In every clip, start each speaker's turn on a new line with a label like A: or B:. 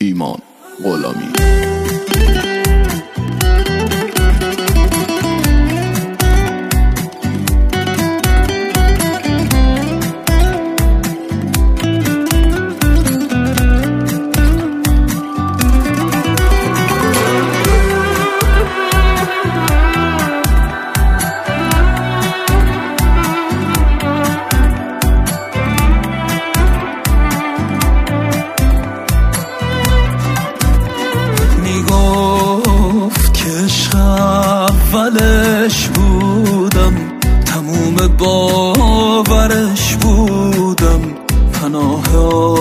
A: ایمان غلامی.
B: اولش بودم، تموم باورش بودم، پناه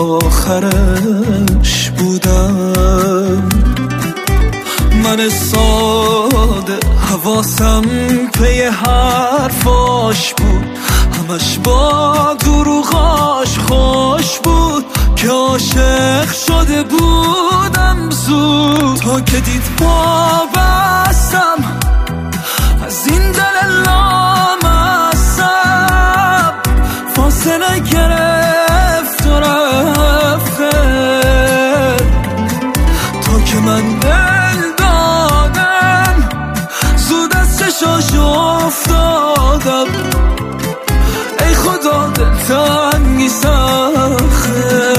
B: آخرش بودم. من ساده حواسم پی حرفاش بود، همش با دروغاش خوش بود که عاشق شده بودم زود. تا که دید پا بستم از این دل لامصب، فاصله گرفت و رفته تا که من دل دادم زود از چشاش افتادم. ای خدا دلتنگی سخته.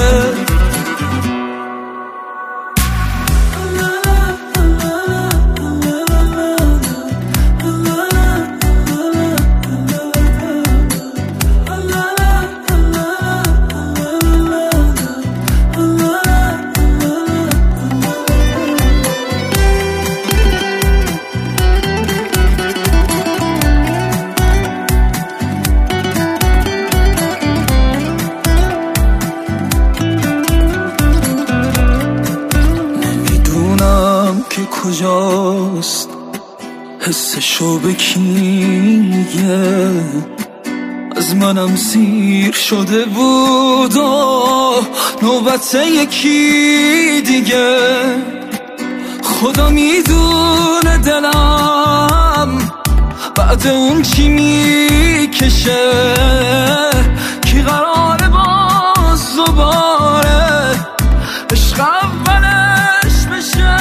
B: که کجاست حسشو به کی میگه، از منم سیر شده بود و نوبت یکی دیگه. خدا میدونه دلم بعد اون چی میکشه، کی قراره باز دوباره عشق اولش بشه.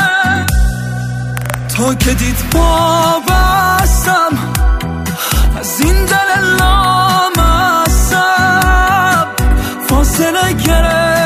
B: تا که دید پا بستم از این دل لامصب، فاصله گرفت